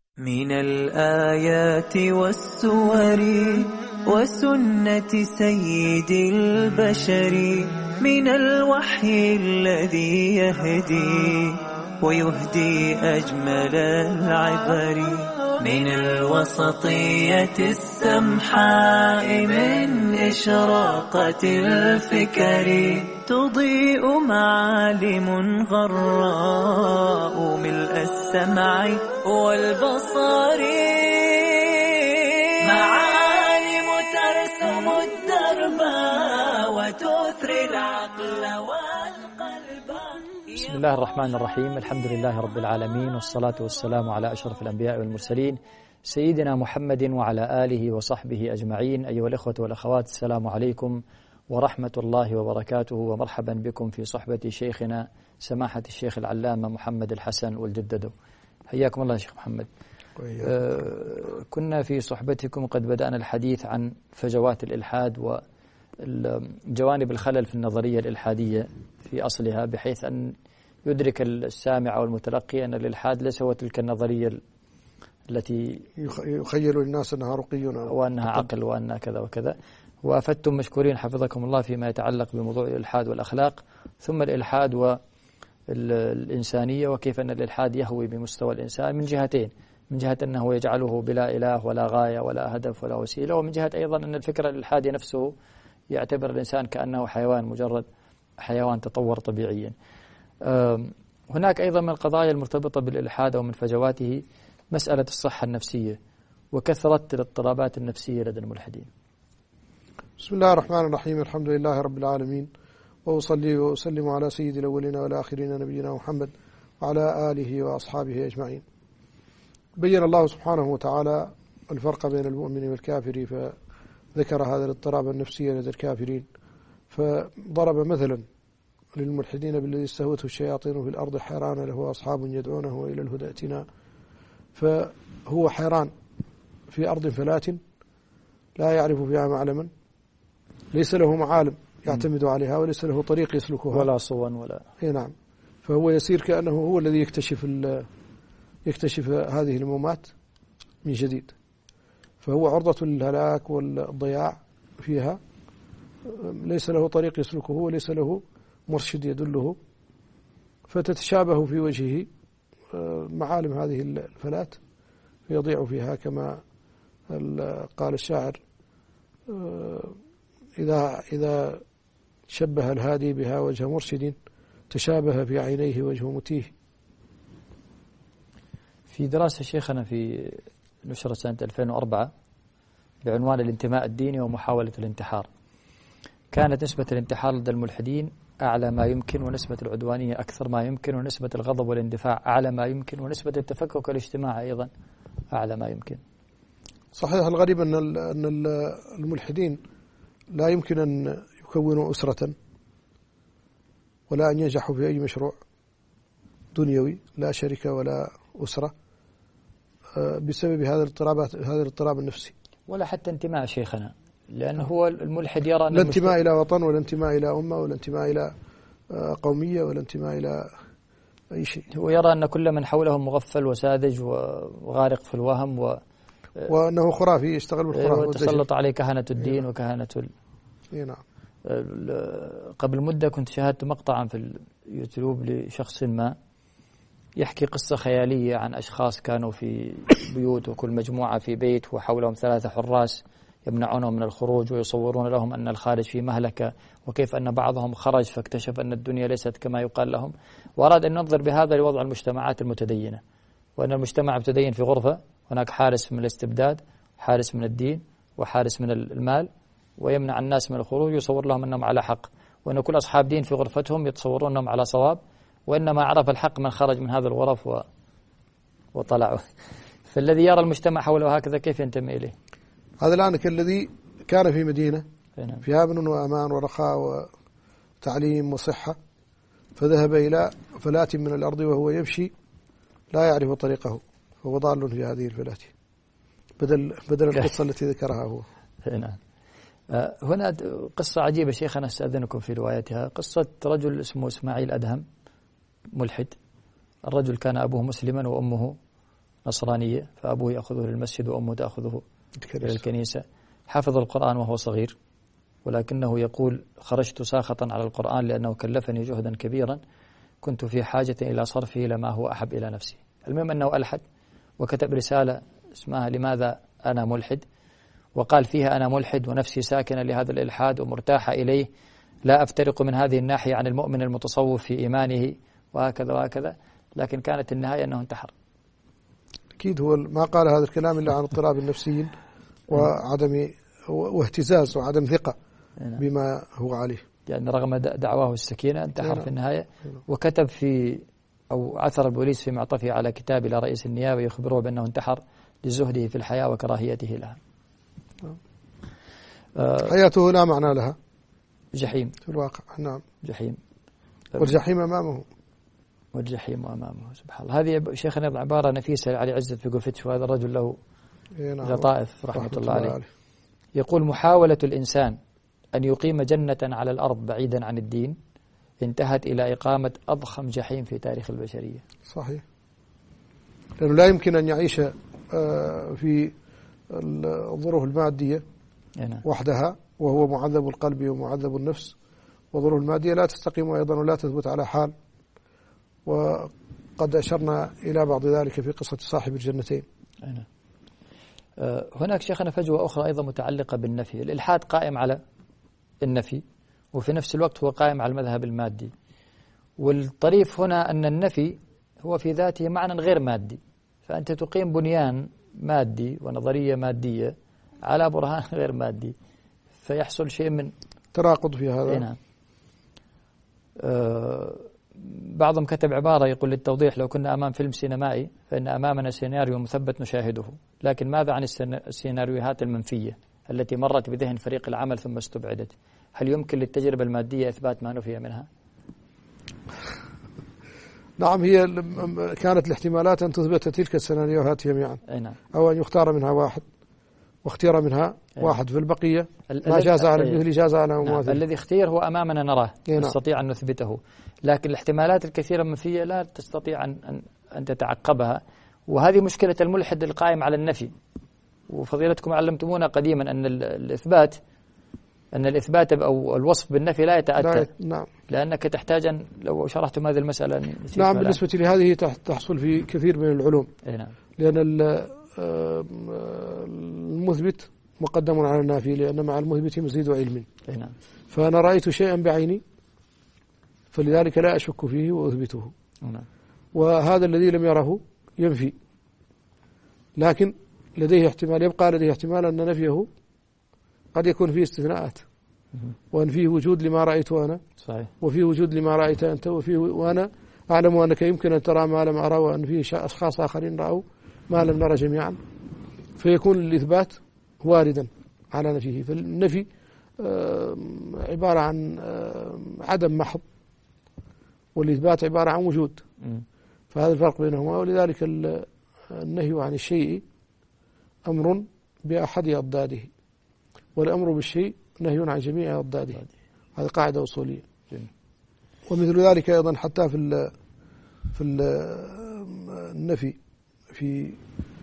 من الآيات والسور وسنة سيد البشر، من الوحي الذي يهدي ويهدي أجمل العبر، من الوسطية السمحاء، من إشراقة الفكر، تضيء معالم غراء ملء السمع والبصر، معالم ترسم الدرب وتثري العقل والقلب. بسم الله الرحمن الرحيم، الحمد لله رب العالمين، والصلاة والسلام على أشرف الأنبياء والمرسلين سيدنا محمد وعلى آله وصحبه أجمعين. أيها الإخوة والأخوات، السلام عليكم ورحمة الله وبركاته، ومرحبا بكم في صحبة شيخنا سماحة الشيخ العلامة محمد الحسن والجددو. حياكم الله يا شيخ محمد. كنا في صحبتكم قد بدأنا الحديث عن فجوات الإلحاد وجوانب الخلل في النظرية الإلحادية في أصلها، بحيث أن يدرك السامع والمتلقي أن الإلحاد ليس هو تلك النظرية التي يخيل للناس أنها رقي وأنها عقل وأنها كذا وكذا. وأفدتم مشكورين حفظكم الله فيما يتعلق بموضوع الإلحاد والأخلاق، ثم الإلحاد والإنسانية، وكيف أن الإلحاد يهوي بمستوى الإنسان من جهتين: من جهة أنه يجعله بلا إله ولا غاية ولا هدف ولا وسيلة، ومن جهة أيضا أن الفكر الإلحادي نفسه يعتبر الإنسان كأنه حيوان، مجرد حيوان تطور طبيعيا. هناك أيضا من القضايا المرتبطة بالإلحاد ومن فجواته مسألة الصحة النفسية وكثرة الاضطرابات النفسية لدى الملحدين. بسم الله الرحمن الرحيم، الحمد لله رب العالمين، وأصلي وأسلم على سيد الأولين والآخرين نبينا محمد وعلى آله وأصحابه أجمعين. بين الله سبحانه وتعالى الفرق بين المؤمن والكافر، فذكر هذا الاضطراب النفسي لدى الكافرين، فضرب مثلا للملحدين بالذي استهوته الشياطين في الأرض حيران له أصحاب يدعونه إلى الهدى ائتنا. فهو حيران في أرض فلات لا يعرف فيها معلما، ليس له معالم يعتمد عليها، وليس له طريق يسلكها ولا صون ولا نعم. فهو يسير كأنه هو الذي يكتشف هذه المومات من جديد، فهو عرضة للهلاك والضياع فيها، ليس له طريق يسلكه وليس له مرشد يدله، فتتشابه في وجهه معالم هذه الفلات فيضيع فيها، كما قال الشاعر: إذا شبه الهادي بها وجه مرشد تشابه في عينيه وجه متيه. في دراسة شيخنا في نشرة سنة 2004 بعنوان الانتماء الديني ومحاولة الانتحار، كانت نسبة الانتحار لدى الملحدين أعلى ما يمكن، ونسبة العدوانية أكثر ما يمكن، ونسبة الغضب والاندفاع أعلى ما يمكن، ونسبة التفكك الاجتماعي أيضا أعلى ما يمكن. صحيح. الغريب أن الملحدين لا يمكن أن يكونوا أسرة ولا أن ينجحوا في أي مشروع دنيوي، لا شركة ولا أسرة، بسبب هذا الاضطراب النفسي. ولا حتى انتماء شيخنا، لأنه هو الملحد يرى أن لا انتماء إلى وطن، ولا انتماء إلى أمة، ولا انتماء إلى قومية، ولا انتماء إلى أي شيء. هو يرى أن كل من حوله مغفل وساذج وغارق في الوهم وأنه خرافي يشتغل بالخرافة، وتسلط عليه كهنة الدين وكهنة نعم. قبل مدة كنت شاهدت مقطعا في اليوتيوب لشخص ما يحكي قصة خيالية عن أشخاص كانوا في بيوت، وكل مجموعة في بيت وحولهم 3 حراس يمنعونهم من الخروج، ويصورون لهم أن الخارج في مهلكة، وكيف أن بعضهم خرج فاكتشف أن الدنيا ليست كما يقال لهم. وأراد أن ننظر بهذا لوضع المجتمعات المتدينة، وأن المجتمع متدين في غرفة، هناك حارس من الاستبداد، حارس من الدين، وحارس من المال، ويمنع الناس من الخروج، يصور لهم أنهم على حق، وأن كل أصحاب دين في غرفتهم يتصورون أنهم على صواب، وإنما عرف الحق من خرج من هذا الغرف وطلعوا. فالذي يرى المجتمع حوله هكذا كيف ينتمي إليه؟ هذا الآن كالذي كان في مدينة فيها أمن وأمان ورخاء وتعليم وصحة، فذهب إلى فلات من الأرض وهو يمشي لا يعرف طريقه، فهو ضال في هذه الفلات، بدل القصة التي ذكرها هو. نعم. هنا قصة عجيبة شيخنا أستأذنكم في روايتها، قصة رجل اسمه إسماعيل أدهم، ملحد. الرجل كان أبوه مسلما وأمه نصرانية، فأبوه يأخذه للمسجد وأمه تأخذه إلى الكنيسة. حفظ القرآن وهو صغير، ولكنه يقول: خرجت ساخطا على القرآن لأنه كلفني جهدا كبيرا، كنت في حاجة إلى صرفه لما هو أحب إلى نفسي. المهم أنه ألحد وكتب رسالة اسمها لماذا أنا ملحد، وقال فيها: أنا ملحد ونفسي ساكنة لهذا الإلحاد ومرتاحة إليه، لا أفترق من هذه الناحية عن المؤمن المتصوف في إيمانه، وهكذا وهكذا. لكن كانت النهاية أنه انتحر. أكيد هو ما قال هذا الكلام إلا عن اضطراب النفسيين وعدم واهتزاز وعدم ثقة بما هو عليه، يعني رغم دعواه السكينة انتحر في النهاية. وكتب أو عثر البوليس في معطفه على كتاب إلى رئيس النيابة يخبره بأنه انتحر لزهده في الحياة وكراهيته لها. حياته لا معنى لها، جحيم في الواقع. نعم، جحيم، والجحيم أمامه، والجحيم أمامه. سبحان الله. هذه شيخنا عبارة نفيسة علي عزت في قفتش، وهذا الرجل له لطائف رحمة الله عليه. يقول: محاولة الإنسان أن يقيم جنة على الأرض بعيدا عن الدين انتهت إلى إقامة أضخم جحيم في تاريخ البشرية. صحيح، لأنه لا يمكن أن يعيش في الظروف المادية وحدها، وهو معذب القلب ومعذب النفس، والظروف المادية لا تستقيم أيضا ولا تثبت على حال، وقد أشرنا إلى بعض ذلك في قصة صاحب الجنتين. هناك شيخنا فجوة أخرى أيضا متعلقة بالنفي. الإلحاد قائم على النفي، وفي نفس الوقت هو قائم على المذهب المادي. والطريف هنا أن النفي هو في ذاته معنى غير مادي، فأنت تقيم بنيان مادي ونظرية مادية على برهان غير مادي، فيحصل شيء من تراقض في هذا. نعم. بعضهم كتب عبارة يقول للتوضيح: لو كنا أمام فيلم سينمائي فإن أمامنا سيناريو مثبت نشاهده، لكن ماذا عن السيناريوهات المنفية التي مرت بذهن فريق العمل ثم استبعدت؟ هل يمكن للتجربة المادية إثبات ما نفي منها؟ نعم، هي كانت الاحتمالات أن تثبت تلك السيناريوهات جميعا، نعم. أو أن يختار منها واحد، واختير منها واحد، في البقية ما جاز على المثل جاز على مماثل. الذي اختير هو أمامنا نراه، نستطيع أن نثبته، لكن الاحتمالات الكثيرة المنفية لا تستطيع أن تتعقبها. وهذه مشكلة الملحد القائم على النفي. وفضيلتكم علمتمونا قديما أن الإثبات أو الوصف بالنفي لا يتأتى. نعم. لأنك تحتاج أن لو شرحتم هذه المسألة. نعم، بالنسبة لهذه تحصل في كثير من العلوم. نعم. لأن المثبت مقدم على النافي، لأن مع المثبت مزيد علم. نعم. فأنا رأيت شيئا بعيني فلذلك لا أشك فيه وأثبته. نعم. وهذا الذي لم يره ينفي، لكن لديه احتمال، يبقى لديه احتمال أن نفيه قد يكون فيه استثناءات، وأن فيه وجود لما رأيته أنا، صحيح، وفيه وجود لما رأيت أنت، وأنا أعلم أنك يمكن أن ترى ما لم أرى، وأن فيه أشخاص آخرين رأوا ما لم نرى جميعا، فيكون الإثبات واردا على نفيه. فالنفي عبارة عن عدم محض، والإثبات عبارة عن وجود. فهذا الفرق بينهما. ولذلك النهي عن الشيء أمر بأحد أضداده، والأمر بالشيء نهي عن جميع أضداده. هذه قاعدة أصولية. ومثل ذلك أيضا حتى في النفي في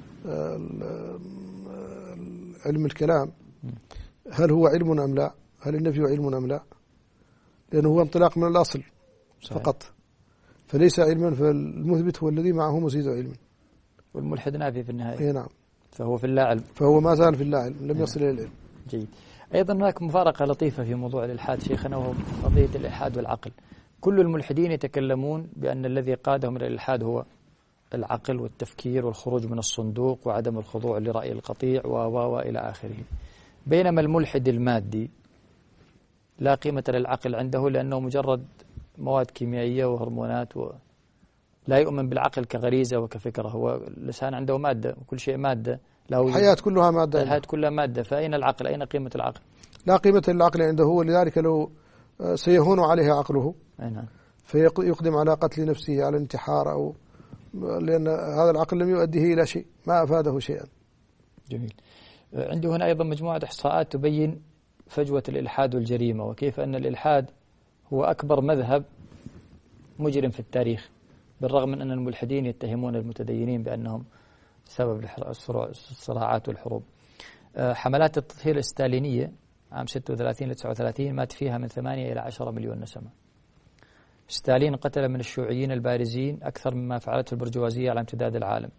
علم الكلام، هل هو علم أم لا؟ هل النفي علم أم لا؟ لأنه هو انطلاق من الأصل فقط، فليس علما، فالمثبت هو الذي معه مزيد علما، والملحد نافي في النهاية. نعم، فهو في اللا علم، فهو ما زال في اللا علم، لم يصل إلى العلم. جيد. أيضا هناك مفارقة لطيفة في موضوع الإلحاد شيخنا، وهو قضية الإلحاد والعقل. كل الملحدين يتكلمون بأن الذي قادهم إلى الإلحاد هو العقل والتفكير والخروج من الصندوق وعدم الخضوع لرأي القطيع وإلى آخره، بينما الملحد المادي لا قيمة للعقل عنده، لأنه مجرد مواد كيميائية وهرمونات، لا يؤمن بالعقل كغريزة وكفكرة. هو اللسان عنده مادة، وكل شيء مادة، الحياة كلها مادة، الحياة كلها مادة، فأين العقل؟ أين قيمة العقل؟ لا قيمة للعقل عنده، ولذلك لو سيهون عليه عقله فيقدم على قتل نفسه، على انتحار، أو لأن هذا العقل لم يؤديه إلى شيء، ما أفاده شيئا. جميل. عندي هنا أيضا مجموعة إحصاءات تبين فجوة الإلحاد والجريمة، وكيف أن الإلحاد هو أكبر مذهب مجرم في التاريخ، بالرغم من أن الملحدين يتهمون المتدينين بأنهم سبب الصراعات والحروب. حملات التطهير الستالينية عام 36 ل 39 مات فيها من 8 إلى 10 مليون نسمة. ستالين قتل من الشيوعيين البارزين أكثر مما فعلته البرجوازية على امتداد العالم.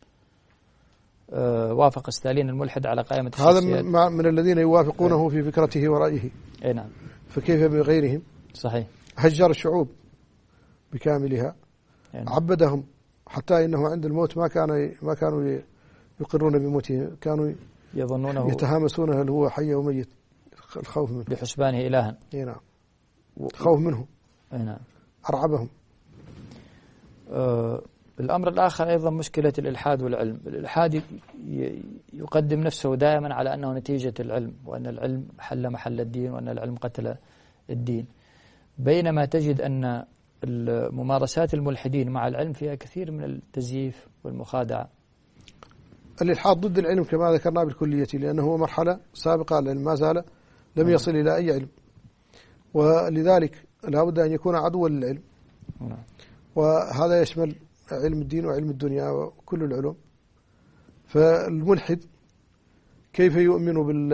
وافق ستالين الملحد على قائمة هذا من الذين يوافقونه في فكرته ورأيه. أي نعم. فكيف بغيرهم؟ صحيح. هجر الشعوب بكاملها. نعم. عبدهم حتى إنه عند الموت ما كانوا يقرون بموته، كانوا يظنونه يتهامسونه هل هو حي وميت، الخوف منه بحسبانه إلها. نعم. خوف منه. نعم. أرعبهم. الأمر الآخر أيضا مشكلة الإلحاد والعلم. الإلحاد يقدم نفسه دائما على أنه نتيجة العلم، وأن العلم حل محل الدين، وأن العلم قتل الدين، بينما تجد أن ممارسات الملحدين مع العلم فيها كثير من التزييف والمخادعة. الإلحاد ضد العلم كما ذكرنا بالكلية، لأنه مرحلة سابقة للعلم، ما زال لم يصل إلى أي علم، ولذلك لا بد أن يكون عدوا للعلم. وهذا يشمل علم الدين وعلم الدنيا وكل العلوم. فالملحد كيف يؤمن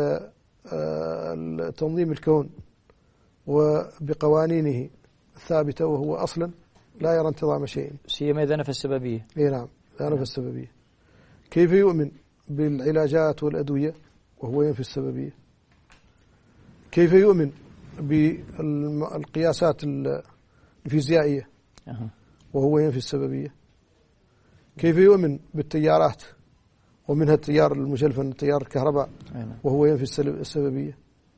بالتنظيم الكون وبقوانينه الثابتة وهو أصلا لا يرى انتظام شيء، سيما إذا نفى السببية. نعم، لا نفى السببية. كيف يؤمن بالعلاجات والأدوية وهو ينفي السببية؟ كيف يؤمن بالقياسات الفيزيائية وهو ينفي السببية؟ كيف يؤمن بالتيارات ومنها التيار المجلفن تيار الكهرباء وهو ينفي السببية؟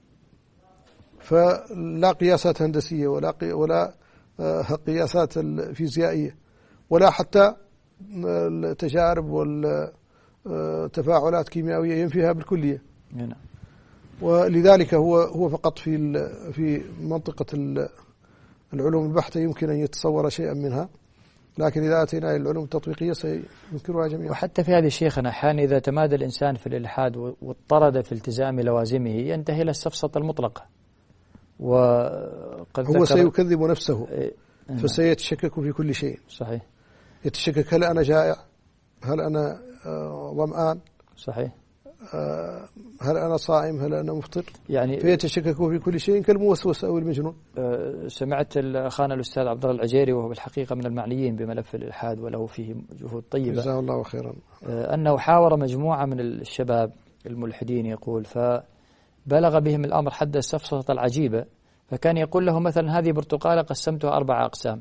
فلا قياسات هندسية ولا قياسات فيزيائية ولا حتى التجارب والتفاعلات كيميائية ينفيها بالكلية. ولذلك هو فقط في منطقة العلوم البحتة يمكن أن يتصور شيئا منها، لكن إذا أتينا العلوم التطبيقية سينكرها جميعا. وحتى في هذه الشيخنا أحيانا إذا تمادى الإنسان في الإلحاد واضطرد في التزام لوازمه ينتهي إلى السفسطة المطلقة، وقد هو سيكذب نفسه فسيتشكك في كل شيء. صحيح. يتشكك هل أنا جائع، هل أنا ظمآن، صحيح، هل أنا صائم، هل أنا مفطر، يعني فيتشكك في كل شيء كالموسوس أو المجنون. سمعت أخانا الأستاذ عبد الله العجيري وهو بالحقيقة من المعنيين بملف الإلحاد وله فيه جهود طيبة، جزاه الله خيرا، أنه حاور مجموعة من الشباب الملحدين يقول، فبلغ بهم الأمر حد السفسطة العجيبة، فكان يقول له مثلا هذه برتقالة قسمتها 4 أقسام،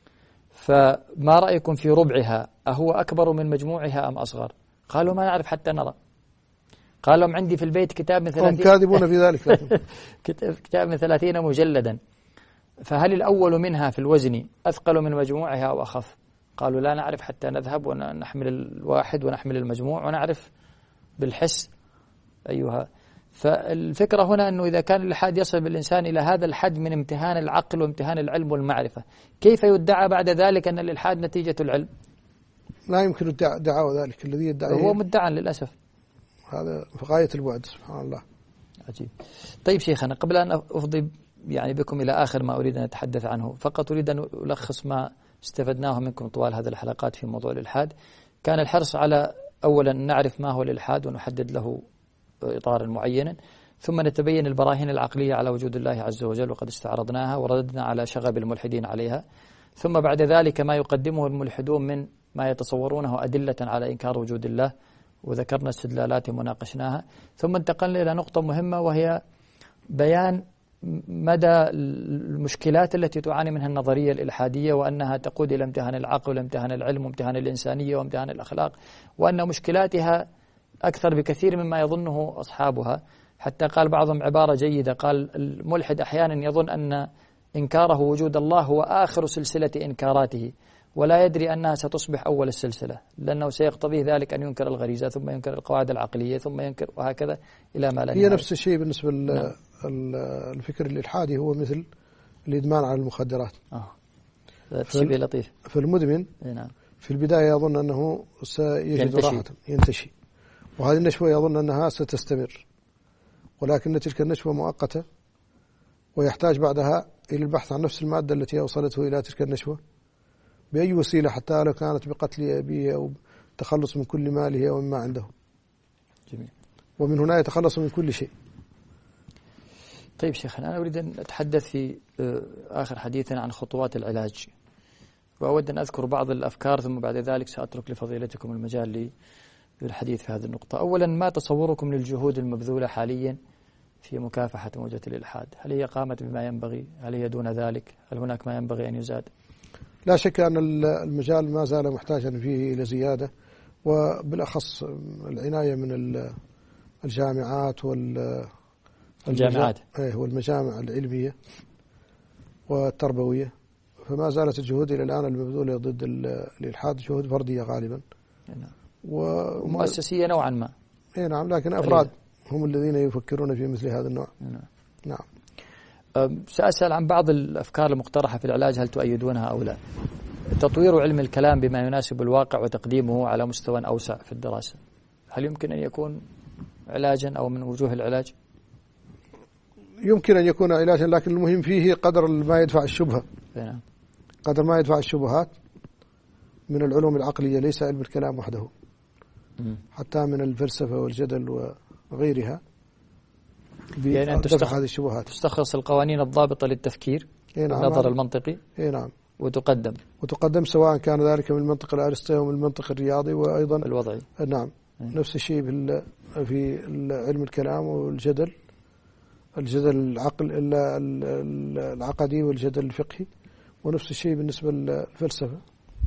فما رأيكم في ربعها، أهو أكبر من مجموعها أم أصغر؟ قالوا ما نعرف حتى نرى. قال لهم عندي في البيت كتاب من 30 هم كاذبون في ذلك كتاب من 30 مجلدا، فهل الأول منها في الوزن أثقل من مجموعها أو أخف؟ قالوا لا نعرف حتى نذهب ونحمل الواحد ونحمل المجموع ونعرف بالحس أيها. فالفكرة هنا أنه إذا كان الإلحاد يصل بالإنسان إلى هذا الحد من امتهان العقل وامتهان العلم والمعرفة، كيف يدعى بعد ذلك أن الإلحاد نتيجة العلم؟ لا يمكن دعوة ذلك الذي يدعي، هو مدعى للأسف، هذا في غاية البعد. سبحان الله. عجيب. طيب شيخنا، قبل أن أفضي يعني بكم إلى آخر ما أريد أن أتحدث عنه، فقط أريد أن ألخص ما استفدناه منكم طوال هذه الحلقات في موضوع الإلحاد. كان الحرص على أولا نعرف ما هو الإلحاد ونحدد له إطار معين، ثم نتبين البراهين العقلية على وجود الله عز وجل وقد استعرضناها ورددنا على شغب الملحدين عليها، ثم بعد ذلك ما يقدمه الملحدون من ما يتصورونه أدلة على إنكار وجود الله، وذكرنا استدلالات وناقشناها، ثم انتقلنا إلى نقطة مهمة وهي بيان مدى المشكلات التي تعاني منها النظرية الإلحادية، وأنها تقود إلى امتهان العقل وامتهان العلم وامتهان الإنسانية وامتهان الأخلاق، وأن مشكلاتها أكثر بكثير مما يظنه أصحابها. حتى قال بعضهم عبارة جيدة، قال الملحد أحيانا يظن أن إنكاره وجود الله هو آخر سلسلة إنكاراته، ولا يدري أنها ستصبح أول السلسلة، لأنه سيقتضيه ذلك أن ينكر الغريزة ثم ينكر القواعد العقلية ثم ينكر، وهكذا إلى ما لا نهاية. هي نفس الشيء بالنسبة للفكر الإلحادي، هو مثل الإدمان على المخدرات. شيء لطيف. فالمدمن في البداية يظن أنه سيجد راحة، ينتشي، وهذه النشوة يظن أنها ستستمر، ولكن تلك النشوة مؤقتة، ويحتاج بعدها إلى البحث عن نفس المادة التي أوصلته إلى تلك النشوة بأي وسيلة، حتى لو كانت بقتل أبيه أو التخلص من كل ماله ومما عنده. جميل. ومن هنا يتخلص من كل شيء. طيب شيخنا، أنا أريد أن أتحدث في آخر حديثنا عن خطوات العلاج، وأود أن أذكر بعض الأفكار ثم بعد ذلك سأترك لفضيلتكم المجال للحديث في هذه النقطة. أولا، ما تصوركم للجهود المبذولة حاليا في مكافحة موجة الإلحاد؟ هل هي قامت بما ينبغي؟ هل هي دون ذلك؟ هل هناك ما ينبغي أن يزاد؟ لا شك أن المجال ما زال محتاجا فيه إلى زيادة، وبالأخص العناية من الجامعات والمجامع العلمية والتربوية. فما زالت الجهود إلى الآن المبذولة ضد الإلحاد جهود فردية غالبا، ومؤسسية نوعا ما. نعم، لكن أفراد هم الذين يفكرون في مثل هذا النوع. نعم. سأسأل عن بعض الأفكار المقترحة في العلاج، هل تؤيدونها أو لا؟ تطوير علم الكلام بما يناسب الواقع وتقديمه على مستوى أوسع في الدراسة، هل يمكن أن يكون علاجا أو من وجوه العلاج؟ يمكن أن يكون علاجا، لكن المهم فيه قدر ما يدفع الشبهة. نعم. قدر ما يدفع الشبهات من العلوم العقلية، ليس علم الكلام وحده، حتى من الفلسفة والجدل وغيرها، يعني أن تدفع هذه الشبهات. تستخلص القوانين الضابطة للتفكير، النظر المنطقي، نعم، وتقدم سواء كان ذلك من المنطق الأرسطي أو من المنطق الرياضي وأيضا الوضعي. نعم. نفس الشيء في علم الكلام والجدل، الجدل العقدي والجدل الفقهي، ونفس الشيء بالنسبة للفلسفة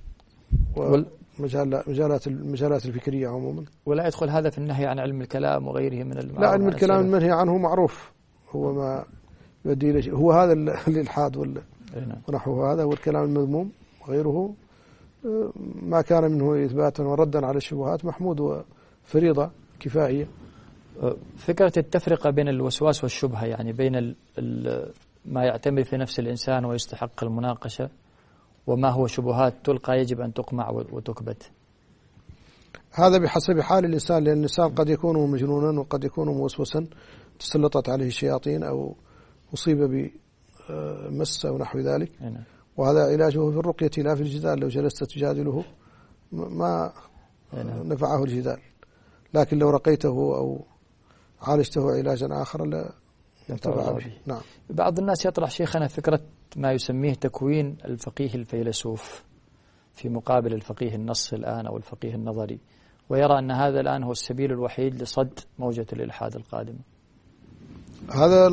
المجالات الفكرية عموما. ولا يدخل هذا في النهي عن علم الكلام وغيره من لا، علم الكلام المنهي عنه معروف، هو ما يؤدي إلى شيء، هو هذا الإلحاد ونحو هذا، والكلام المذموم وغيره ما كان منه إثباتا وردا على الشبهات محمود وفريضة كفائية. فكرة التفرقة بين الوسواس والشبهة، يعني بين ما يعتمد في نفس الإنسان ويستحق المناقشة، وما هو شبهات تلقى يجب أن تقمع وتكبت. هذا بحسب حال الإنسان، لأن الإنسان قد يكون مجنونا وقد يكون موسوسا تسلطت عليه الشياطين أو أصيب بمس أو نحو ذلك. وهذا علاجه في الرقية لا في الجدال. لو جلست تجادله ما نفعه الجدال، لكن لو رقيته أو عالجته علاجا آخر لا ينتفع به. نعم. بعض الناس يطرح شيخنا فكرة ما يسميه تكوين الفقيه الفيلسوف في مقابل الفقيه النص الآن أو الفقيه النظري، ويرى أن هذا الآن هو السبيل الوحيد لصد موجة الإلحاد القادمة. هذا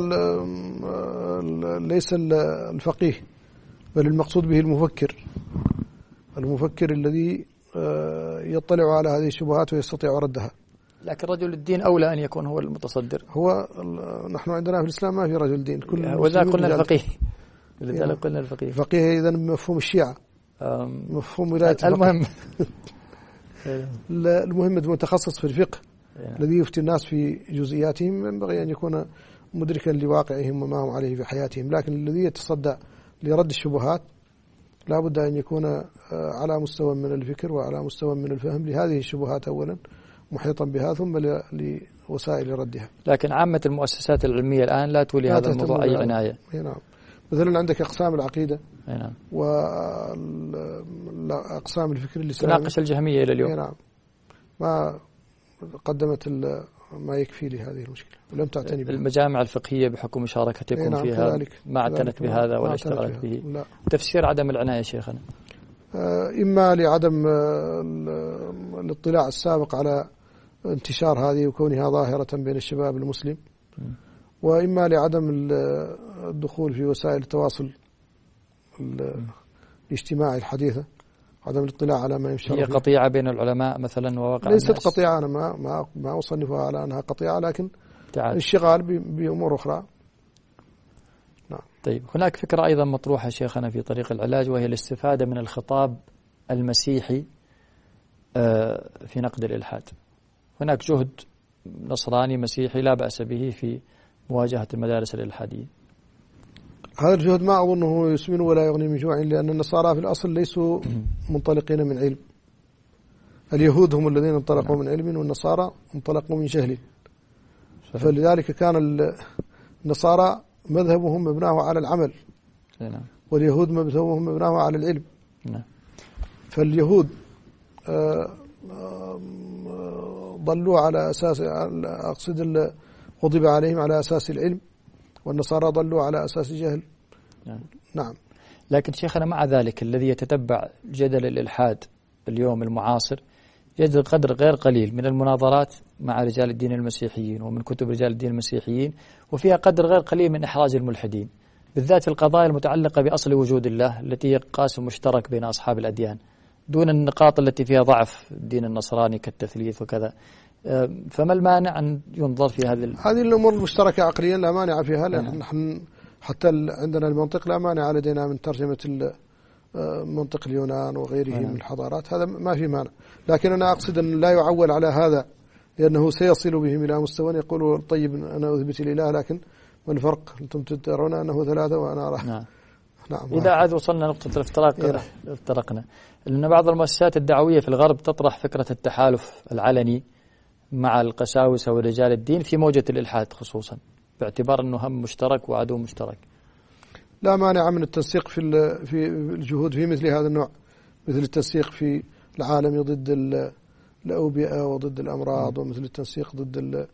ليس الفقيه، بل المقصود به المفكر الذي يطلع على هذه الشبهات ويستطيع ردها. لكن رجل الدين أولى أن يكون هو المتصدر. نحن عندنا في الإسلام ما في رجل دين، وذا قلنا الفقيه. لذلك قلنا الفقيه. الفقيه إذا مفهوم الشيعة، مفهوم ولاية المهم المهم المتخصص في الفقه الذي يفتي الناس في جزئياتهم ينبغي أن يكون مدركا لواقعهم وما هم عليه في حياتهم. لكن الذي يتصدى لرد الشبهات لا بد أن يكون على مستوى من الفكر وعلى مستوى من الفهم لهذه الشبهات أولا، محيطا بها، ثم لوسائل ردها. لكن عامة المؤسسات العلمية الآن لا تولي هذا الموضوع أي عناية. نعم. مثلا عندك أقسام العقيدة، نعم، وأقسام الفكر الإسلامي تناقش الجهمية إلى اليوم. نعم. ما قدمت ما يكفي لهذه المشكلة ولم تعتني بها. المجامع الفقهية بحكم مشاركتكم نعم فيها ما اعتنت بهذا ولا اشتغلت به. لا. تفسير عدم العناية شيخنا؟ إما لعدم الاطلاع السابق على انتشار هذه وكونها ظاهرة بين الشباب المسلم، وإما لعدم الدخول في وسائل التواصل الاجتماعي الحديثة، عدم الاطلاع على ما ينشر. هي قطيعة بين العلماء مثلا وواقع ليست الناس. قطيعة، أنا ما أصنفها على أنها قطيعة، لكن انشغال بأمور أخرى. نعم. طيب، هناك فكرة أيضا مطروحة شيخنا في طريق العلاج، وهي الاستفادة من الخطاب المسيحي في نقد الإلحاد. هناك جهد نصراني مسيحي لا بأس به في مواجهة المدارس الإلحادية. هذا الجهد ما أظنه يسمن ولا يغني من جوع، لأن النصارى في الأصل ليسوا منطلقين من علم. اليهود هم الذين انطلقوا من علم، والنصارى انطلقوا من جهل. فلذلك كان النصارى مذهبهم مبناه على العمل، واليهود مذهبهم مبناه على العلم. فاليهود ضلوا على أساس، أقصد غضب عليهم على أساس العلم، والنصارى ضلوا على أساس الجهل. نعم. لكن شيخنا مع ذلك الذي يتتبع جدل الإلحاد اليوم المعاصر يجد قدر غير قليل من المناظرات مع رجال الدين المسيحيين ومن كتب رجال الدين المسيحيين، وفيها قدر غير قليل من إحراج الملحدين، بالذات في القضايا المتعلقة بأصل وجود الله التي هي قاسم مشترك بين أصحاب الأديان، دون النقاط التي فيها ضعف الدين النصراني كالتثليث وكذا. فما المانع أن ينظر في هذه الأمور المشتركة عقليا لا مانع فيها، لأن نحن حتى عندنا المنطق لا مانع لدينا من ترجمة منطق اليونان وغيره من الحضارات، هذا ما في مانع. لكن أنا أقصد أن لا يعول على هذا، لأنه سيصل بهم إلى مستوى يقولوا طيب أنا أثبت الإله، لكن ما الفرق؟ أنتم ترون أنه ثلاثة وأنا أرى. نعم. إذا عاد وصلنا نقطة الافتراق افترقنا، لأن بعض المؤسسات الدعوية في الغرب تطرح فكرة التحالف العلني مع القساوسة ورجال الدين في موجة الإلحاد خصوصا، باعتبار أنه هم مشترك وعدو مشترك. لا مانع من التنسيق في الجهود في مثل هذا النوع، مثل التنسيق في العالم ضد الأوبئة وضد الأمراض، ومثل التنسيق ضد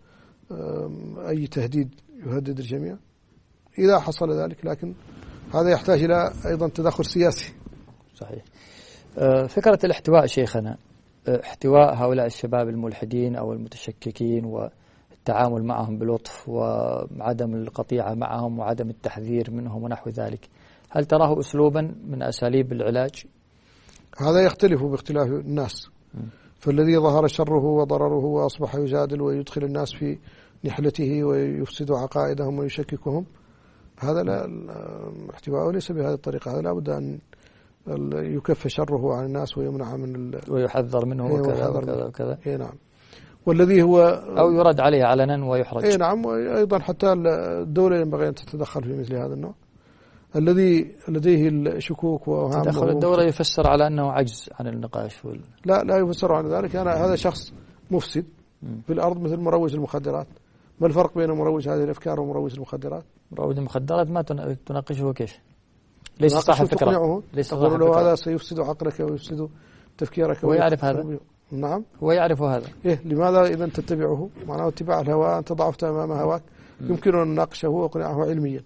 أي تهديد يهدد الجميع إذا حصل ذلك، لكن هذا يحتاج إلى أيضا تدخل سياسي. صحيح. فكرة الاحتواء شيخنا، احتواء هؤلاء الشباب الملحدين أو المتشككين والتعامل معهم بلطف وعدم القطيعة معهم وعدم التحذير منهم ونحو ذلك، هل تراه أسلوبا من أساليب العلاج؟ هذا يختلف باختلاف الناس، فالذي ظهر شره وضرره وأصبح يجادل ويدخل الناس في نحلته ويفسد عقائدهم ويشككهم، هذا لا احتواءه ليس بهذه الطريقة، هذا لا بد أن يكف شره عن الناس ويمنع من ويحذر منه وكذا وكذا وكذا. نعم. والذي هو أو يرد عليه علنا ويحرج. نعم. وأيضا حتى الدولة ينبغي أن تتدخل في مثل هذا النوع. الذي لديه الشكوك وأوهام، تدخل الدولة يفسر على أنه عجز عن النقاش لا يفسر عن ذلك. هذا شخص مفسد في الأرض مثل مروج المخدرات. ما الفرق بين مروج هذه الأفكار ومروج المخدرات؟ مروج المخدرات ما تناقشه كيف؟ ليس صاحب فكرة، ليس تقول له هذا سيفسد عقلك ويفسد تفكيرك. هو يعرف هذا. نعم، هو يعرف هذا. لماذا إذا تتبعه؟ معناه اتباع الهوى، أنت ضعفت أمام هواك. يمكن أن نناقشه وإقناعه علميا،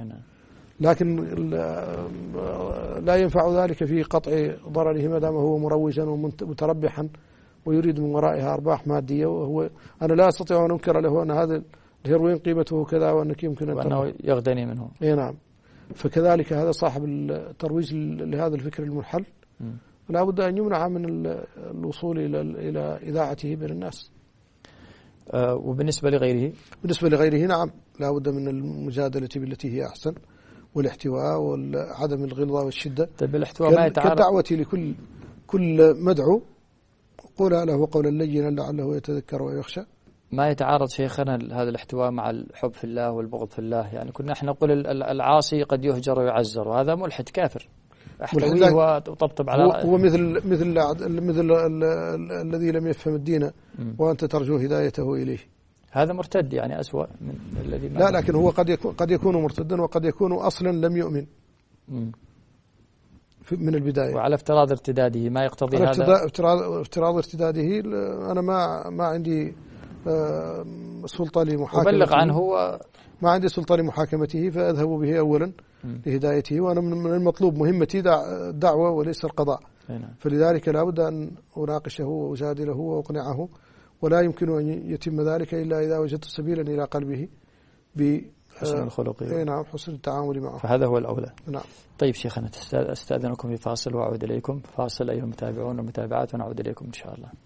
لكن لا ينفع ذلك في قطع ضرره ما دام هو مروجا ومتربحا ويريد من ورائها أرباح مادية. وهو أنا لا أستطيع أن أنكر له أن هذا الهيروين قيمته كذا وأنك يمكن وأنه يغتني منه. نعم. فكذلك هذا صاحب الترويج لهذا الفكر المنحل لا بد أن يمنع من الوصول إلى إذاعته بين الناس. وبالنسبة لغيره؟ بالنسبة لغيره نعم، لا بد من المجادلة بالتي هي أحسن، والاحتواء وعدم الغلظة والشدة. طيب الاحتواء ما يتعارض كالدعوة لكل مدعو، قولها له قولا لينا لعله يتذكر ويخشى. ما يتعارض شيخنا هذا الاحتواء مع الحب في الله والبغض في الله؟ يعني كنا احنا نقول العاصي قد يهجر ويعزر، وهذا ملحد كافر، احتويه وطبطب على رأيه. هو مثل الذي لم يفهم الدين وأنت ترجو هدايته إليه، هذا مرتد يعني أسوأ من الذي لا، لكن هو قد يكون مرتدا وقد يكون أصلا لم يؤمن من البداية. وعلى افتراض ارتداده ما يقتضي هذا؟ افتراض ارتداده أنا ما عندي سلطة لمحاكمته، أبلغ عنه ما عندي سلطة لمحاكمته، فأذهب به أولا لهدايته، وأنا من المطلوب مهمتي دعوة وليس القضاء. فلذلك لا بد أن أناقشه وأجادله وأقنعه، ولا يمكن أن يتم ذلك إلا إذا وجدت سبيلا إلى قلبه بحسن الخلق. نعم، حسن التعامل معه، فهذا هو الأولى. نعم. طيب شيخنا، أستأذنكم في فاصل وأعود إليكم فاصل أيها المتابعون والمتابعات، ونعود إليكم إن شاء الله.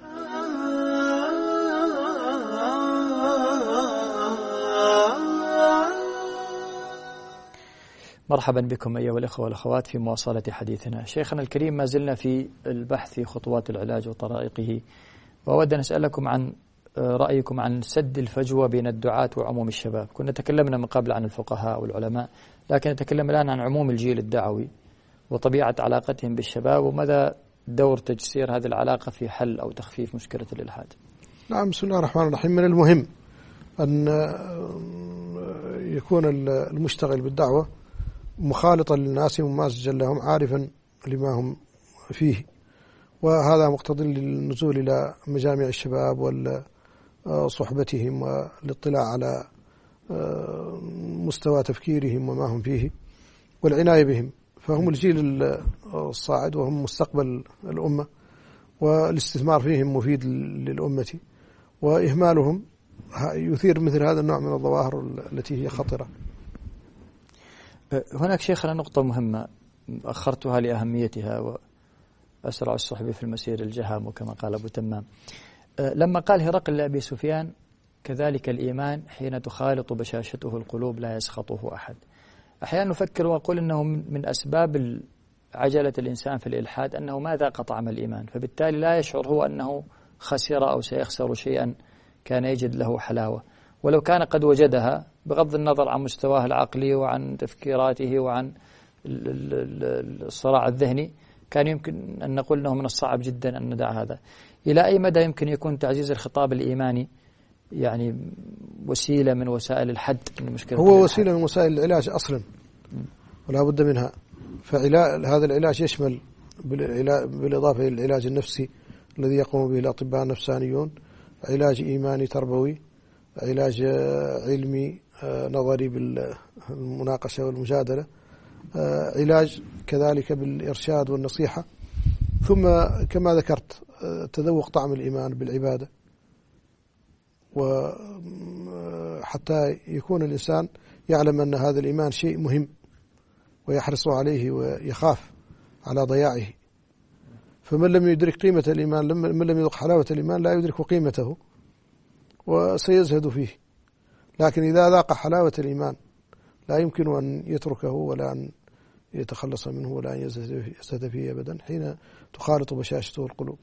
مرحبا بكم أيها الأخوة والأخوات في مواصلة حديثنا. شيخنا الكريم، ما زلنا في البحث في خطوات العلاج وطرائقه، وأود أن أسألكم عن رأيكم عن سد الفجوة بين الدعاة وعموم الشباب. كنا تكلمنا من قبل عن الفقهاء والعلماء، لكن نتكلم الآن عن عموم الجيل الدعوي وطبيعة علاقتهم بالشباب، ومدى دور تجسير هذه العلاقة في حل أو تخفيف مشكلة الإلحاد. نعم، بسم الله الرحمن الرحيم. من المهم أن يكون المشتغل بالدعوة مخالطا للناس ممازجا لهم، عارفا لما هم فيه، وهذا مقتض للنزول إلى مجامع الشباب وصحبتهم والاطلاع على مستوى تفكيرهم وما هم فيه والعناية بهم، فهم الجيل الصاعد وهم مستقبل الأمة، والاستثمار فيهم مفيد للأمة، وإهمالهم يثير مثل هذا النوع من الظواهر التي هي خطرة. هناك شيخنا نقطة مهمة أخرتها لأهميتها، وأسرع الصحب في المسير الجهام كما قال أبو تمام، لما قال هرقل لأبي سفيان كذلك الإيمان حين تخالط بشاشته القلوب لا يسخطه أحد. أحيانا نفكر وأقول أنه من أسباب عجلة الإنسان في الإلحاد أنه ما ذاق طعم الإيمان، فبالتالي لا يشعر هو أنه خسر أو سيخسر شيئا كان يجد له حلاوة، ولو كان قد وجدها بغض النظر عن مستواه العقلي وعن تفكيراته وعن الصراع الذهني كان يمكن أن نقول أنه من الصعب جدا أن ندع هذا. إلى أي مدى يمكن يكون تعزيز الخطاب الإيماني يعني وسيلة من وسائل الحد من المشكلة؟ هو وسيلة من وسائل العلاج أصلا ولا بد منها. فهذا العلاج يشمل بالإضافة إلى العلاج النفسي الذي يقوم به الأطباء النفسانيون، علاج إيماني تربوي، علاج علمي نظري بالمناقشة والمجادلة، علاج كذلك بالإرشاد والنصيحة، ثم كما ذكرت تذوق طعم الإيمان بالعبادة، وحتى يكون الإنسان يعلم أن هذا الإيمان شيء مهم ويحرص عليه ويخاف على ضياعه. فمن لم يدرك قيمة الإيمان، من لم يذق حلاوة الإيمان لا يدرك قيمته وسيزهد فيه. لكن إذا ذاق حلاوة الإيمان لا يمكن أن يتركه ولا أن يتخلص منه ولا أن يزهد فيه أبدا حين تخالط بشاشته القلوب.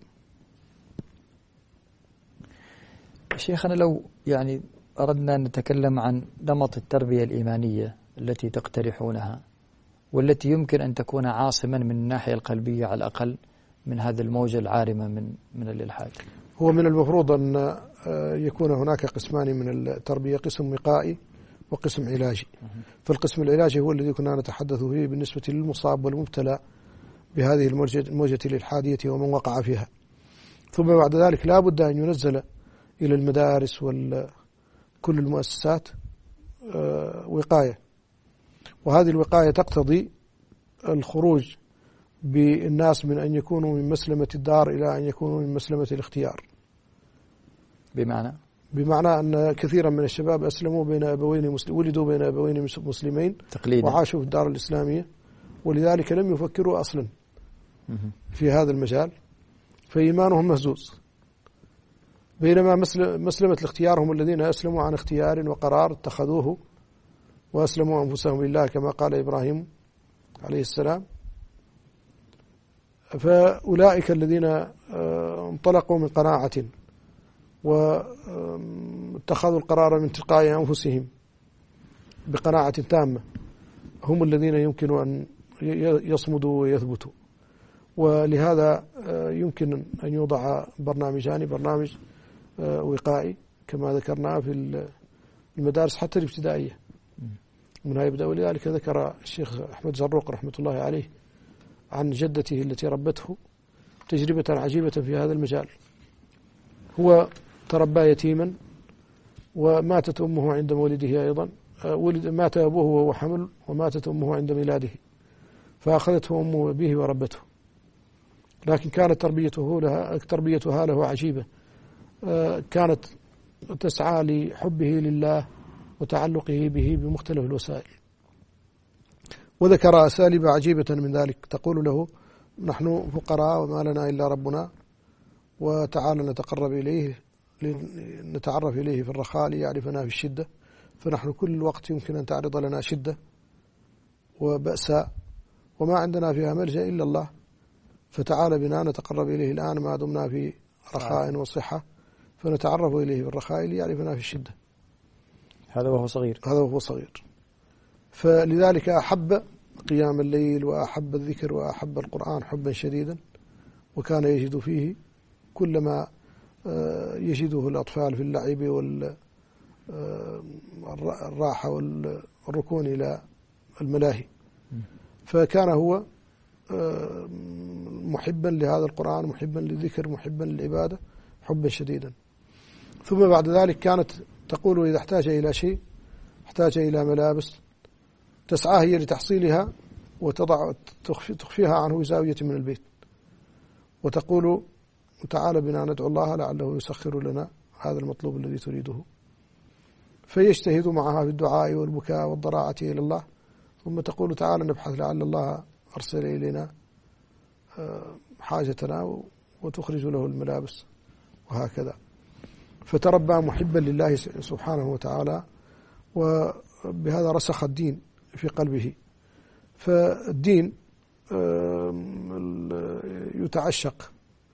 شيخنا لو يعني أردنا أن نتكلم عن نمط التربية الإيمانية التي تقترحونها والتي يمكن أن تكون عاصما من الناحية القلبية على الأقل من هذه الموجة العارمة من الإلحاد. هو من المفروض أن يكون هناك قسمان من التربية، قسم وقائي وقسم علاجي. فالقسم العلاجي هو الذي كنا نتحدث فيه بالنسبة للمصاب والمبتلى بهذه الموجة الإلحادية ومن وقع فيها. ثم بعد ذلك لا بد أن ينزل إلى المدارس وكل المؤسسات وقاية، وهذه الوقاية تقتضي الخروج بالناس من أن يكونوا من مسلمة الدار إلى أن يكونوا من مسلمة الاختيار. بمعنى أن كثيرا من الشباب أسلموا بين أبوين ولدوا بين أبوين مسلمين تقليدا وعاشوا في الدار الإسلامية، ولذلك لم يفكروا أصلا في هذا المجال، فإيمانهم مهزوز. بينما مسلمة الاختيار هم الذين أسلموا عن اختيار وقرار اتخذوه وأسلموا أنفسهم لله كما قال إبراهيم عليه السلام. فأولئك الذين انطلقوا من قناعة واتخذوا القرار من تلقاء أنفسهم بقناعة تامة هم الذين يمكن أن يصمدوا ويثبتوا. ولهذا يمكن أن يوضع برنامجان، برنامج وقائي كما ذكرنا في المدارس حتى الابتدائية منها يبدأ. ولذلك ذكر الشيخ أحمد زروق رحمة الله عليه عن جدته التي ربته تجربة عجيبة في هذا المجال. هو تربى يتيما وماتت أمه عند مولده أيضا، مات أبوه وهو حمل وماتت أمه عند ميلاده، فأخذته أمه به وربته. لكن كانت تربيتها له عجيبة، كانت تسعى لحبه لله وتعلقه به بمختلف الوسائل. وذكر أساليب عجيبة من ذلك، تقول له نحن فقراء وما لنا إلا ربنا، وتعالى نتقرب إليه نتعرف إليه في الرخاء ليعرفنا في الشدة، فنحن كل وقت يمكن أن تعرض لنا شدة وبأساء وما عندنا فيها ملجأ إلا الله، فتعالى بنا نتقرب إليه الآن ما دمنا في رخاء وصحة، فنتعرف إليه في الرخاء ليعرفنا في الشدة. هذا وهو صغير. فلذلك أحب قيام الليل وأحب الذكر وأحب القرآن حبا شديدا، وكان يجد فيه كل ما يجده الأطفال في اللعب والراحة والركون إلى الملاهي. فكان هو محبا لهذا القرآن، محبا للذكر، محبا للعبادة حبا شديدا. ثم بعد ذلك كانت تقول إذا احتاج إلى شيء، احتاج إلى ملابس، تسعى هي لتحصيلها تخفيها عنه بزاوية من البيت، وتقول تعالى بنا ندعو الله لعله يسخر لنا هذا المطلوب الذي تريده. فيجتهد معها في الدعاء والبكاء والضراعة إلى الله، ثم تقول تعالى نبحث لعل الله أرسل إلينا حاجتنا وتخرج له الملابس، وهكذا. فتربى محبا لله سبحانه وتعالى، وبهذا رسخ الدين في قلبه. فالدين يتعشق،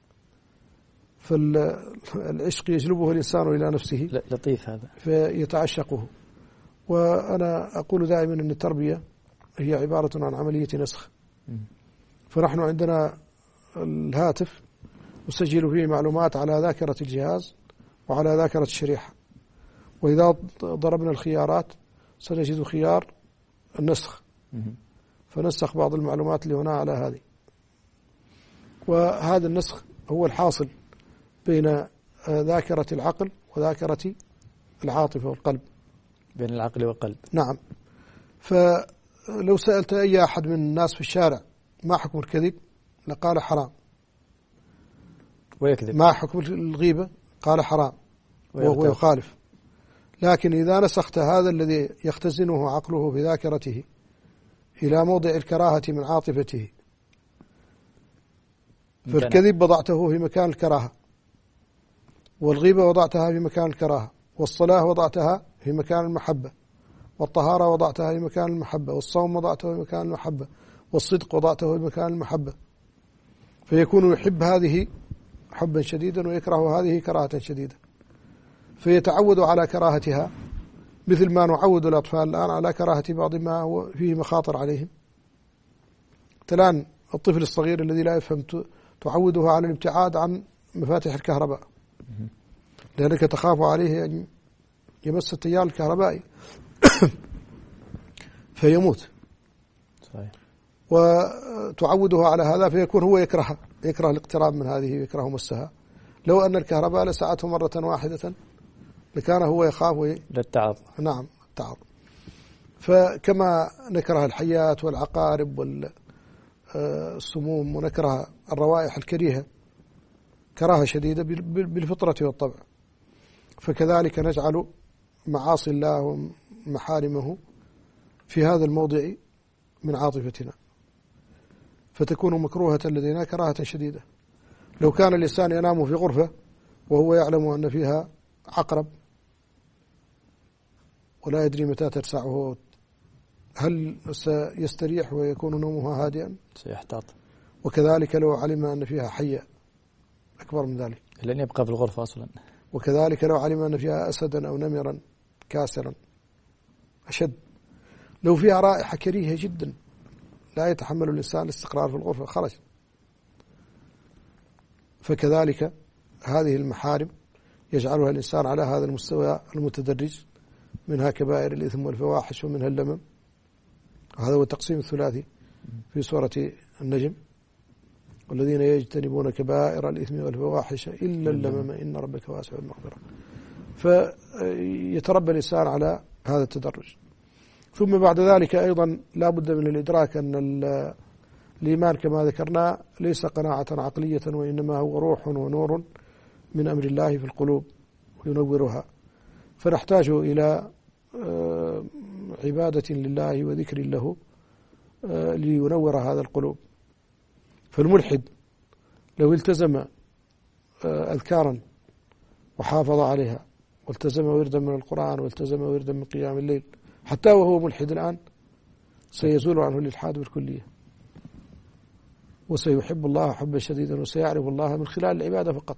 فالعشق يجلبه الإنسان إلى نفسه. لطيف هذا. فيتعشقه. وأنا أقول دائما أن التربية هي عبارة عن عملية نسخ. فنحن عندنا الهاتف نسجل فيه معلومات على ذاكرة الجهاز وعلى ذاكرة الشريحة، وإذا ضربنا الخيارات سنجد خيار النسخ، فنسخ بعض المعلومات اللي هنا على هذه. وهذا النسخ هو الحاصل بين ذاكرة العقل وذاكرة العاطفة والقلب، بين العقل والقلب. نعم. فلو سألت أي أحد من الناس في الشارع ما حكم الكذب لقال حرام، ويكذب. ما حكم الغيبة قال حرام، وهو يخالف. لكن إذا نسخت هذا الذي يختزنه عقله بذاكرته إلى موضع الكراهة من عاطفته، فالكذب وضعته في مكان الكراهة، والغيبة وضعتها في مكان الكراهة، والصلاة وضعتها في مكان المحبة، والطهارة وضعتها في مكان المحبة، والصوم وضعته في مكان المحبة، والصدق وضعته في مكان المحبة. فيكون يحب هذه حبا شديدا ويكره هذه كراهة شديدة، فيتعود على كراهتها، مثل ما نعود الأطفال الآن على كراهة بعض ما هو فيه مخاطر عليهم. الآن الطفل الصغير الذي لا يفهم تعوده على الابتعاد عن مفاتيح الكهرباء، لأنك تخاف عليه أن يمس التيار الكهربائي فيموت. صحيح. وتعوده على هذا، فيكون هو يكره الاقتراب من هذه ويكره مسها. لو أن الكهرباء لسعته مرة واحدة لكان هو يخاف للتعظ. نعم، التعظ. فكما نكره الحيات والعقارب والسموم ونكره الروائح الكريهة كراهة شديدة بالفطرة والطبع، فكذلك نجعل معاصي الله ومحارمه في هذا الموضع من عاطفتنا، فتكون مكروهة لدينا كراهة شديدة. لو كان الإنسان ينام في غرفة وهو يعلم أن فيها عقرب ولا يدري متى ترسعه، هل سيستريح ويكون نومه هادئا؟ سيحتاط. وكذلك لو علم أن فيها حية أكبر من ذلك لن يبقى في الغرفة أصلا. وكذلك لو علم أن فيها أسدا أو نمرا كاسرا أشد. لو فيها رائحة كريهة جدا لا يتحمل الإنسان الاستقرار في الغرفة، خرج. فكذلك هذه المحارم يجعلها الإنسان على هذا المستوى المتدرج، منها كبائر الإثم والفواحش ومنها اللمم. هذا هو التقسيم الثلاثي في سورة النجم: والذين يجتنبون كبائر الإثم والفواحش إلا اللمم إن ربك واسع المغفرة. فيتربى الإنسان على هذا التدرج. ثم بعد ذلك أيضا لا بد من الإدراك أن الإيمان كما ذكرنا ليس قناعة عقلية، وإنما هو روح ونور من أمر الله في القلوب وينورها. فنحتاج إلى عبادة لله وذكر له لينور هذا القلوب. فالملحد لو التزم أذكارا وحافظ عليها، والتزم وردا من القرآن، والتزم وردا من قيام الليل، حتى وهو ملحد الآن سيزول عنه الإلحاد بالكلية، وسيحب الله حبا شديدا، وسيعرف الله من خلال العبادة فقط.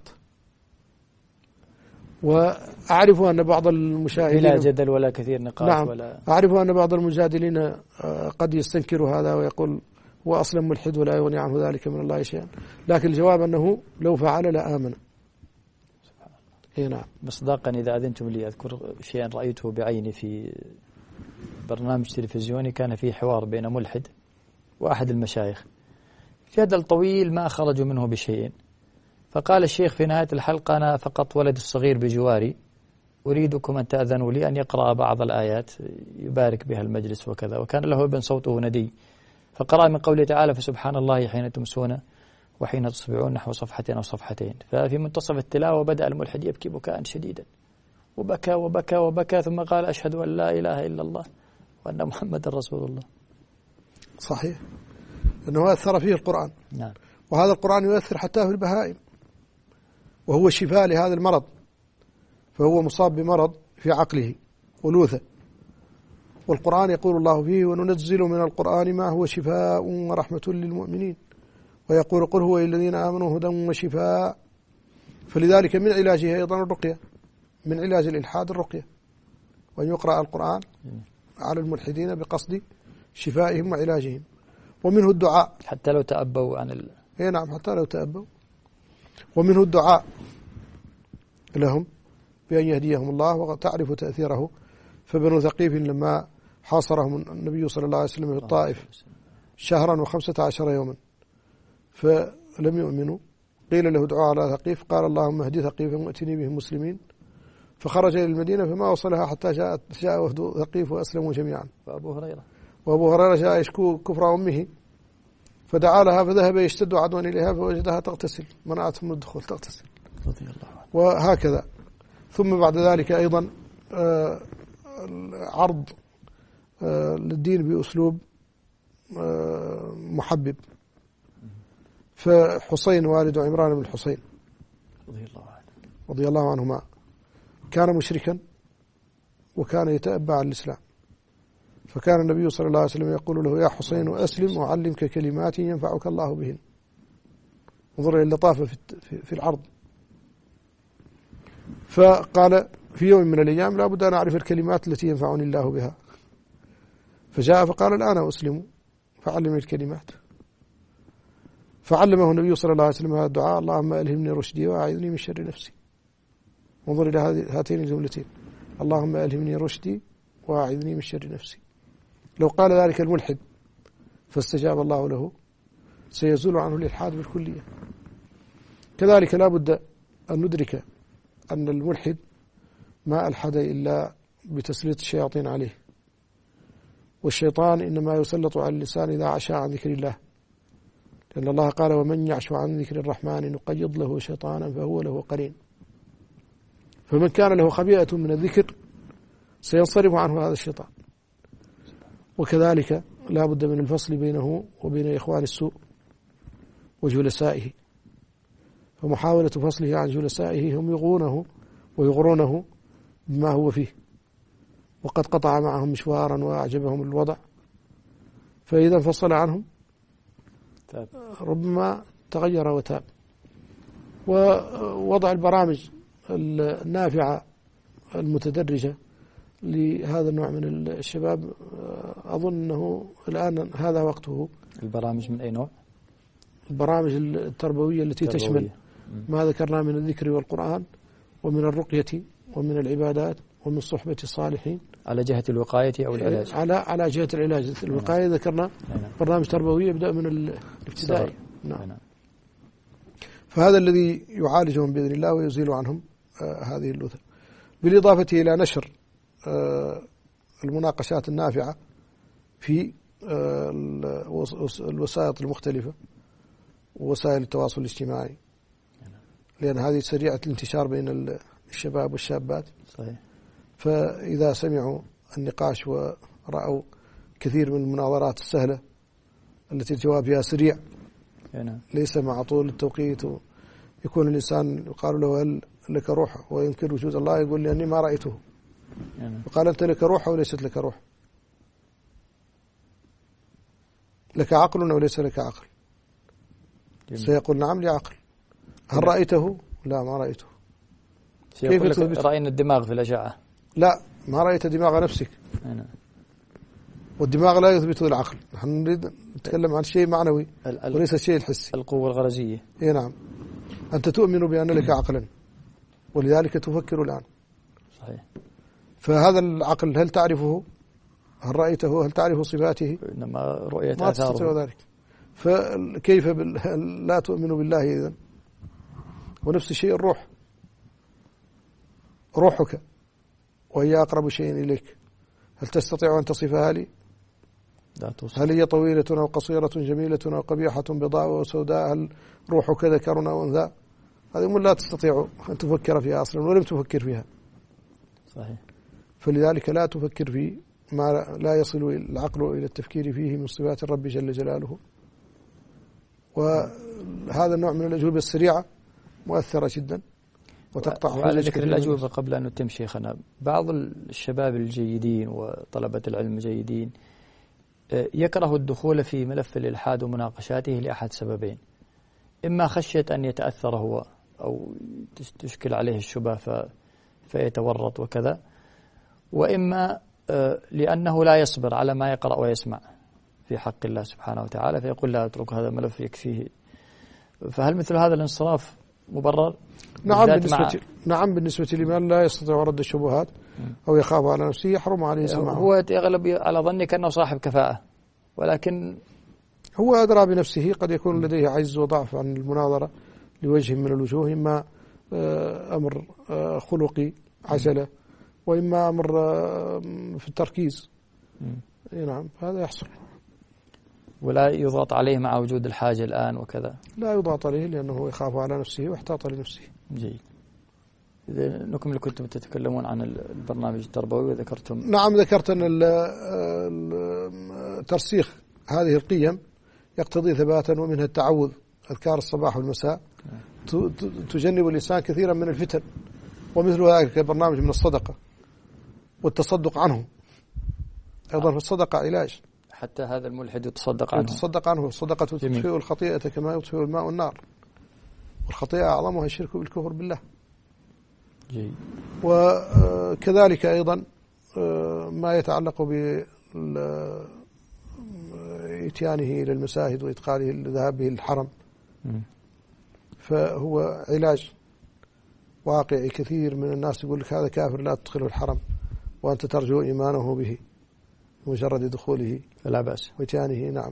وأعرف أن بعض المشاهدين لا جدل ولا كثير نقاش. نعم، ولا أعرف أن بعض المجادلين قد يستنكر هذا ويقول هو أصلا ملحد ولا يغني عنه ذلك من الله شيئا، لكن الجواب أنه لو فعل لآمن. إيه نعم. مصداقا إذا أذنتم لي أذكر شيئا رأيته بعيني في برنامج تلفزيوني، كان فيه حوار بين ملحد وأحد المشايخ، جدل طويل ما خرجوا منه بشيء. فقال الشيخ في نهاية الحلقة: أنا فقط ولد الصغير بجواري، أريدكم أن تأذنوا لي أن يقرأ بعض الآيات يبارك بها المجلس وكذا. وكان له ابن صوته ندي، فقرأ من قوله تعالى: فسبحان الله حين تمسون وحين تصبحون، نحو صفحة أو صفحتين. ففي منتصف التلاوة بدأ الملحد يبكي بكاء شديدا، وبكى وبكى وبكى، ثم قال: أشهد أن لا إله إلا الله وأن محمد رسول الله. صحيح، أنه أثر فيه القرآن. نعم. وهذا القرآن يؤثر حتى في البهائم، وهو شفاء لهذا المرض، فهو مصاب بمرض في عقله ألوثة، والقرآن يقول الله فيه: وننزل من القرآن ما هو شفاء ورحمة للمؤمنين، ويقول: قل هو للذين آمنوا هدى وشفاء. فلذلك من علاجه أيضا الرقية، من علاج الإلحاد الرقية، وأن يقرأ القرآن على الملحدين بقصد شفائهم وعلاجهم. ومنه الدعاء حتى لو تأبوا عن نعم، حتى لو تأبوا. ومنه الدعاء لهم بأن يهديهم الله، وتعرف تأثيره. فبنو ثقيف لما حاصرهم النبي صلى الله عليه وسلم في الطائف شهرا و15 يوما فلم يؤمنوا، قيل له: ادعوا على ثقيف، قال: اللهم اهدي ثقيفا واتني بهم مسلمين. فخرج إلى المدينة فما وصلها حتى جاء وفد ثقيف وأسلموا جميعا. وأبو هريرة جاء يشكو كفر أمه، فدعا لها فذهب يشتد عدوا إليها فوجدها تغتسل، منعته من الدخول تغتسل، رضي الله عنه. وهكذا. ثم بعد ذلك أيضا عرض للدين بأسلوب محبب. فحسين والد عمران بن الحسين رضي الله عنهما كان مشركا وكان يتأبى عن الإسلام، فكان النبي صلى الله عليه وسلم يقول له: يا حسين أسلم وأعلمك كلمات ينفعك الله بهن. انظر إلى اللطافة في العرض. فقال: في يوم من الأيام لا بد أن أعرف الكلمات التي ينفعني الله بها. فجاء فقال: الآن أسلم فعلمني الكلمات. فعلمه النبي صلى الله عليه وسلم هذا الدعاء: اللهم ألهمني رشدي وأعذني من شر نفسي. انظر إلى هاتين الجملتين: اللهم ألهمني رشدي وأعذني من شر نفسي. لو قال ذلك الملحد فاستجاب الله له سيزول عنه الإلحاد بالكلية. كذلك لا بد أن ندرك أن الملحد ما ألحد إلا بتسليط الشياطين عليه، والشيطان إنما يسلط على اللسان إذا عشى عن ذكر الله، لأن الله قال: ومن يعش عن ذكر الرحمن نقيض له شيطانا فهو له قرين. فمن كان له خبيئة من الذكر سينصرف عنه هذا الشيطان. وكذلك لا بد من الفصل بينه وبين إخوان السوء وجلسائه، فمحاولة فصله عن جلسائه هم يغونه ويغرونه بما هو فيه، وقد قطع معهم مشوارا وأعجبهم الوضع، فإذا انفصل عنهم ربما تغير وتاب. ووضع البرامج النافعة المتدرجة لهذا النوع من الشباب أظن أنه الآن هذا وقته. البرامج من أي نوع؟ البرامج التربوية التي تشمل ما ذكرنا من الذكر والقرآن ومن الرقية ومن العبادات ومن صحبة الصالحين، على جهة الوقاية أو العلاج؟ على جهة العلاج. الوقاية ذكرنا برنامج تربوي يبدأ من الابتدائي. نعم. فهذا الذي يعالجهم بإذن الله ويزيل عنهم هذه اللوثة، بالإضافة إلى نشر المناقشات النافعة في الوسائط المختلفة ووسائل التواصل الاجتماعي، لأن هذه سريعة الانتشار بين الشباب والشابات. صحيح. فإذا سمعوا النقاش ورأوا كثير من المناظرات السهلة التي الجواب فيها سريع ليس مع طول التوقيت، يكون الإنسان يقال له: هل لك روح؟ وينكر وجود الله، يقول: لي أني ما رأيته. وقال: أنت لك روح أو ليست لك روح؟ لك عقل أو ليس لك عقل؟ سيقول: نعم لي عقل. هل رأيته؟ لا ما رأيته. كيف تثبت؟ رأينا الدماغ في الأشعة. لا، ما رأيت دماغ نفسك. والدماغ لا يثبت العقل. نحن نريد نتكلم عن شيء معنوي وليس الشيء الحسي، القوة الغرزية. نعم. أنت تؤمن بأن لك عقلا ولذلك تفكر الآن. صحيح. فهذا العقل هل تعرفه؟ هل رأيته؟ هل تعرف صفاته؟ إنما رؤية ما تستطيع ذلك. فكيف لا تؤمن بالله إذن؟ ونفس الشيء الروح، روحك وهي أقرب شيء إليك، هل تستطيع أن تصفها لي؟ لا توصف. هل هي طويلة أو قصيرة، جميلة أو قبيحة، بيضاء أو سوداء، هل روحك ذكر أو أنثى؟ هذه أمور لا تستطيع أن تفكر فيها أصلا ولم تفكر فيها. صحيح. فلذلك لا تفكر في ما لا يصل العقل إلى التفكير فيه من صفات الرب جل جلاله. وهذا النوع من الأجوبة السريعة مؤثرة جدا وتقطع. وعلى ذكر الأجوبة قبل أن نتم شيخنا، بعض الشباب الجيدين وطلبة العلم الجيدين يكره الدخول في ملف الإلحاد ومناقشاته لأحد سببين: إما خشية أن يتأثر هو أو تشكل عليه الشبهة فيتورط وكذا، وإما لأنه لا يصبر على ما يقرأ ويسمع في حق الله سبحانه وتعالى فيقول لا أترك هذا الملف يكفيه. فهل مثل هذا الانصراف مبرر؟ نعم بالنسبة لمن لا يستطيع رد الشبهات أو يخاف على نفسه يحرم عليه سماعه. هو يغلب على ظني كأنه صاحب كفاءة، ولكن هو أدرى بنفسه. قد يكون لديه عجز وضعف عن المناظرة لوجه من الوجوه، إما أمر خلقي عجلة، وإما أمر في التركيز. نعم هذا يحصل. ولا يضغط عليه مع وجود الحاجة الآن وكذا. لا يضغط عليه لأنه يخاف على نفسه واحتاط لنفسه. جيد. إذا نكمل، كنتم تتكلمون عن البرنامج التربوي وذكرتم. نعم ذكرت أن ترسيخ هذه القيم يقتضي ثباتا، ومنها التعوذ، أذكار الصباح والمساء تجنب الإنسان كثيرا من الفتن. ومثل ذلك برنامج من الصدقة والتصدق عنه أيضا. في الصدقة علاج، حتى هذا الملحد يتصدق عنه. الصدقة تطفئ الخطيئة كما يطفئ الماء النار، والخطيئة أعظمها الشرك بالكفر بالله. جيد. وكذلك أيضا ما يتعلق بإتيانه إلى المساجد وإدخاله الذهاب به الحرم، فهو علاج واقعي. كثير من الناس يقول لك هذا كافر لا تدخله الحرم، وأنت ترجو إيمانه به مجرد دخوله فلا بأس وإتيانه. نعم،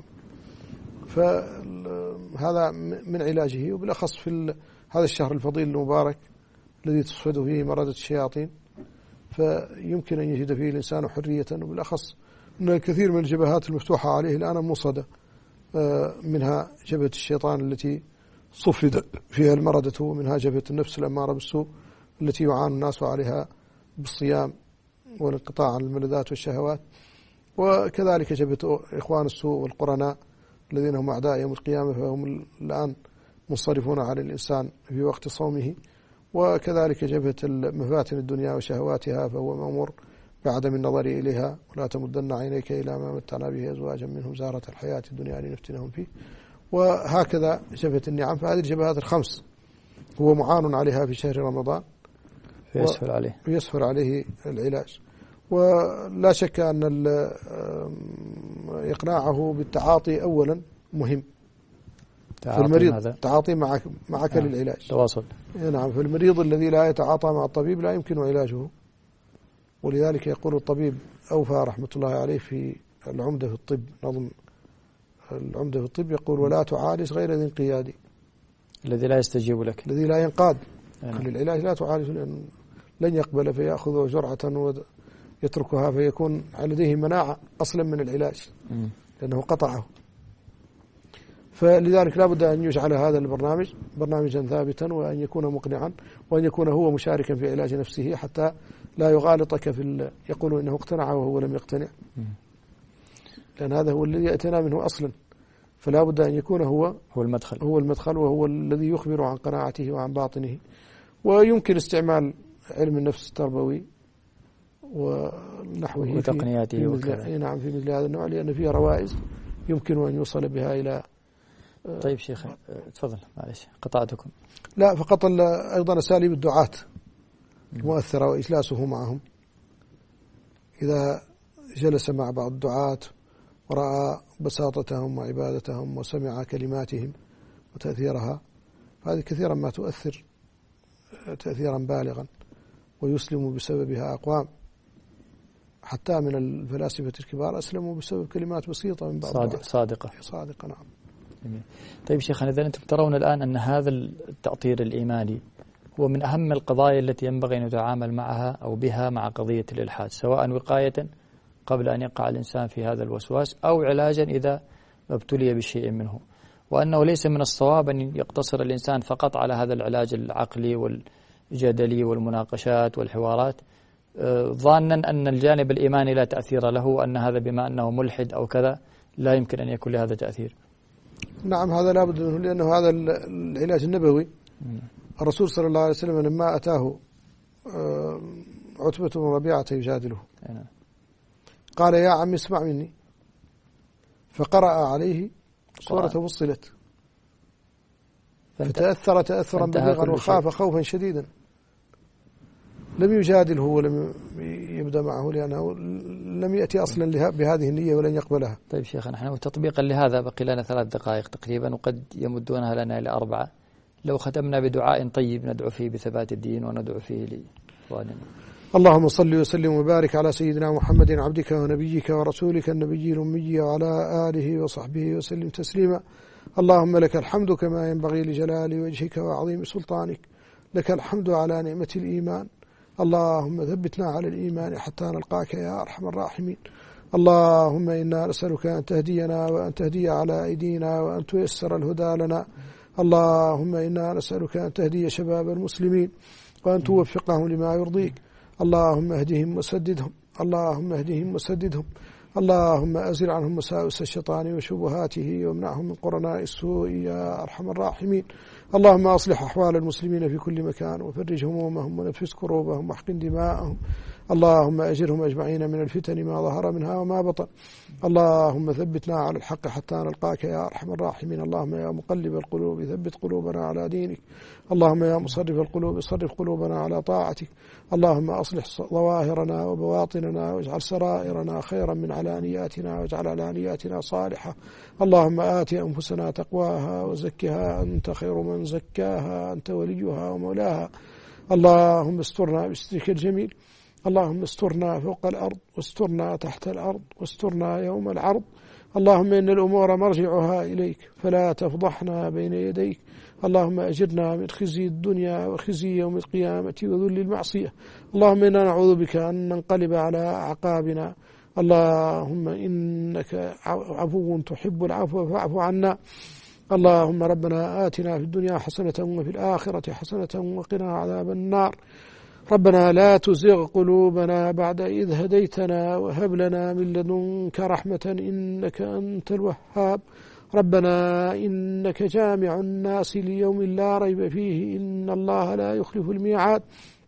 فهذا من علاجه، وبالأخص في هذا الشهر الفضيل المبارك الذي تصفد فيه مردة الشياطين، فيمكن أن يجد فيه الإنسان حرية. وبالأخص أن الكثير من الجبهات المفتوحة عليه الآن موصدة، منها جبهة الشيطان التي صفد فيها المردة، ومنها جبهة النفس الأمارة بالسوء التي يعاني الناس عليها بالصيام والانقطاع عن الملذات والشهوات، وكذلك جبهة إخوان السوء والقرناء الذين هم أعداء يوم القيامة، فهم الآن منصرفون على الإنسان في وقت صومه. وكذلك جبهة مفاتن الدنيا وشهواتها، فهو مأمور بعدم النظر إليها، ولا تمدن عينيك إلى ما متعنا به أزواجا منهم زهرة الحياة الدنيا لنفتنهم فيه. وهكذا جبهة النعم. فهذه الجبهات الخمس هو معان عليها في شهر رمضان، ويسهل عليه العلاج. ولا شك أن إقناعه بالتعاطي أولا مهم في المريض، التعاطي معك للعلاج، تواصل. نعم، فالمريض الذي لا يتعاطى مع الطبيب لا يمكن علاجه. ولذلك يقول الطبيب أوفى رحمة الله عليه في العمدة في الطب، نظم العمدة في الطب، يقول ولا تعالج غير ذي انقياد، الذي لا يستجيب لك، الذي لا ينقاد للعلاج لا تعالج، لأن لن يقبل فيأخذ جرعة ويتركها، فيكون لديه مناعة أصلا من العلاج لأنه قطعه. فلذلك لا بد أن يجعل هذا البرنامج برنامجا ثابتا، وأن يكون مقنعا، وأن يكون هو مشاركا في علاج نفسه، حتى لا يغالطك في يقول إنه اقتنع وهو لم يقتنع، لأن هذا هو الذي يأتينا منه أصلا. فلا بد أن يكون هو المدخل، وهو الذي يخبر عن قناعته وعن باطنه. ويمكن استعمال علم النفس التربوي ونحوه وتقنياته وكذا. نعم، في مثل هذا النوع، لأن فيه روائز يمكن أن يوصل بها إلى. طيب شيخ تفضل، معلش قطعتكم. لا، فقط أيضا أساليب الدعاة المؤثرة وإجلاسه معهم. إذا جلس مع بعض الدعاة ورأى بساطتهم وعبادتهم وسمع كلماتهم وتأثيرها، هذه كثيرا ما تؤثر تأثيرا بالغا، ويسلم بسببها أقوام حتى من الفلاسفة الكبار أسلموا بسبب كلمات بسيطة من بعض صادقة. نعم. طيب شيخنا، إذا أنتم ترون الآن أن هذا التأطير الإيماني هو من أهم القضايا التي ينبغي أن يتعامل معها أو بها مع قضية الإلحاد، سواء وقاية قبل أن يقع الإنسان في هذا الوسواس أو علاجا إذا ابتلي بشيء منه، وأنه ليس من الصواب أن يقتصر الإنسان فقط على هذا العلاج العقلي والجدلي والمناقشات والحوارات، ظانا أن الجانب الإيماني لا تأثير له، وأن هذا بما أنه ملحد أو كذا لا يمكن أن يكون لهذا تأثير. نعم، هذا لا بد منه، لأنه هذا العلاج النبوي. الرسول صلى الله عليه وسلم لما أتاه عتبة بن ربيعة يجادله قال: يا عم اسمع مني، فقرأ عليه سورة فصلت فتأثر تأثرا بليغا وخاف خوفا شديدا. لم يجادله ولم يبدأ معه، لأنه لم يأتي أصلا بهذه النية ولن يقبلها. طيب شيخنا، نحن تطبيقا لهذا بقي لنا 3 دقائق تقريبا، وقد يمدونها لنا إلى 4. لو ختمنا بدعاء طيب ندعو فيه بثبات الدين وندعو فيه لإخواننا. اللهم صل وسلم وبارك على سيدنا محمد عبدك ونبيك ورسولك النبي الأمي وعلى آله وصحبه وسلم تسليما. اللهم لك الحمد كما ينبغي لجلال وجهك وعظيم سلطانك، لك الحمد على نعمة الإيمان. اللهم ثبتنا على الإيمان حتى نلقاك يا أرحم الراحمين. اللهم إنا نسألك أن تهدينا وأن تهدي على أيدينا وأن تيسر الهدى لنا. اللهم إنا نسألك أن تهدي شباب المسلمين وأن توفقهم لما يرضيك. اللهم اهدهم وسددهم، اللهم اهدهم وسددهم، اللهم أزل عنهم مساوس الشيطان وشبهاته وامنعهم من قرناء السوء يا أرحم الراحمين. اللهم أصلح أحوال المسلمين في كل مكان وفرج همومهم ونفس كروبهم واحقن دماءهم. اللهم أجرهم أجمعين من الفتن ما ظهر منها وما بطن. اللهم ثبتنا على الحق حتى نلقاك يا أرحم الراحمين. اللهم يا مقلب القلوب ثبت قلوبنا على دينك. اللهم يا مصرف القلوب صرف قلوبنا على طاعتك. اللهم أصلح ظواهرنا وبواطننا واجعل سرائرنا خيرا من علانياتنا واجعل علانياتنا صالحة. اللهم آت أنفسنا تقواها وزكها أنت خير من زكاها، أنت وليها ومولاها. اللهم استرنا بسترك الجميل. اللهم استرنا فوق الأرض واسترنا تحت الأرض واسترنا يوم العرض. اللهم إن الأمور مرجعها إليك فلا تفضحنا بين يديك. اللهم أجرنا من خزي الدنيا وخزي يوم القيامة وذل المعصية. اللهم إنا نعوذ بك أن ننقلب على أعقابنا. اللهم إنك عفو تحب العفو فاعف عنا. اللهم ربنا آتنا في الدنيا حسنة وفي الآخرة حسنة وقنا عذاب النار. ربنا لا تزغ قلوبنا بعد إذ هديتنا وهب لنا من لدنك رحمة إنك أنت الوهاب. ربنا إنك جامع الناس ليوم لا ريب فيه إن الله لا يخلف الميعاد.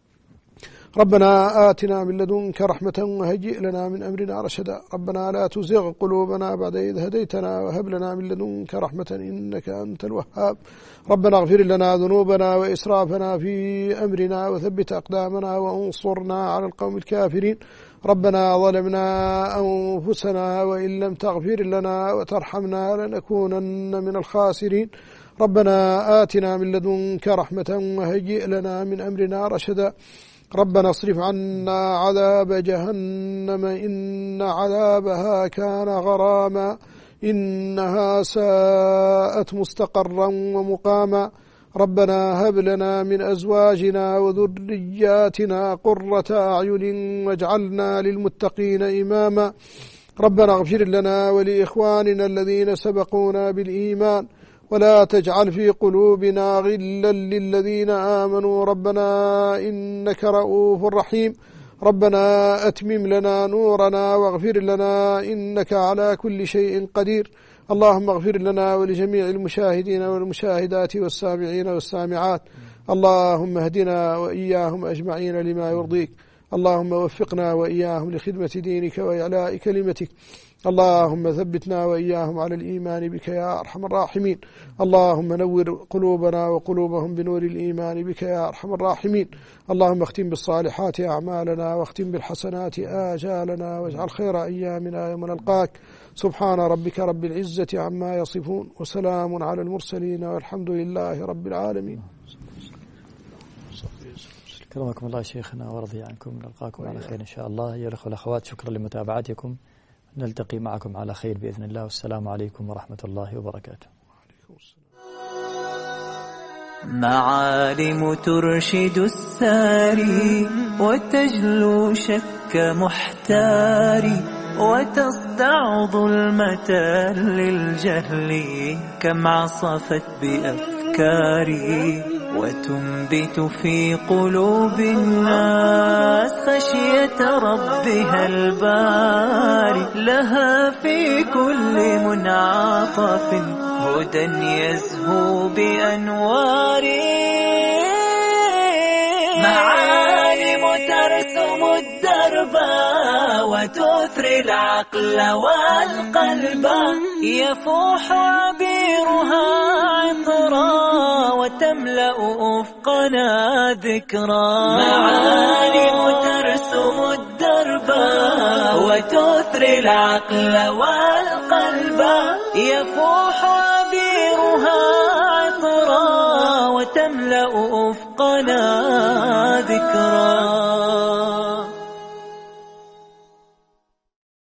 ربنا آتنا من لدنك رحمة وهيئ لنا من أمرنا رشدا. ربنا لا تزغ قلوبنا بعد إذ هديتنا وهب لنا من لدنك رحمة إنك أنت الوهاب. ربنا اغفر لنا ذنوبنا وإسرافنا في أمرنا وثبت أقدامنا وانصرنا على القوم الكافرين. ربنا ظلمنا أنفسنا وإن لم تغفر لنا وترحمنا لنكونن من الخاسرين. ربنا آتنا من لدنك رحمة وهيئ لنا من أمرنا رشدا. ربنا اصرف عنا عذاب جهنم إن عذابها كان غراما إنها ساءت مستقرا ومقاما. ربنا هب لنا من أزواجنا وذرياتنا قرة أعين واجعلنا للمتقين إماما. ربنا اغفر لنا ولإخواننا الذين سبقونا بالإيمان ولا تجعل في قلوبنا غلا للذين آمنوا ربنا إنك رؤوف رحيم. ربنا أتمم لنا نورنا واغفر لنا إنك على كل شيء قدير. اللهم اغفر لنا ولجميع المشاهدين والمشاهدات والسامعين والسامعات. اللهم اهدنا وإياهم أجمعين لما يرضيك. اللهم وفقنا وإياهم لخدمة دينك وإعلاء كلمتك. اللهم ثبتنا وإياهم على الإيمان بك يا أرحم الراحمين. اللهم نور قلوبنا وقلوبهم بنور الإيمان بك يا أرحم الراحمين. اللهم اختم بالصالحات أعمالنا واختم بالحسنات آجالنا واجعل خير أيامنا يوم نلقاك. سبحان ربك رب العزة عما يصفون وسلام على المرسلين والحمد لله رب العالمين. كرمكم الله شيخنا ورضي عنكم. نلقاكم على خير إن شاء الله. يا الأخوة والأخوات، شكرا لمتابعتكم. نلتقي معكم على خير بإذن الله، والسلام عليكم ورحمة الله وبركاته. عليكم السلام. معالم ترشد الساري وتجلو شك محتاري وتصدع ظلمة للجهل كم عصفت بأفكاري وتنبت في قلوب الناس خشية ربها الباري لها في كل منعطف هدى يزهو بأنواره معالم ترسم الدرب وتثري العقل والقلب يفوح عبيرها عطرا وتملأ أفقنا ذكرا معالم ترسم الدرب وتثري العقل والقلب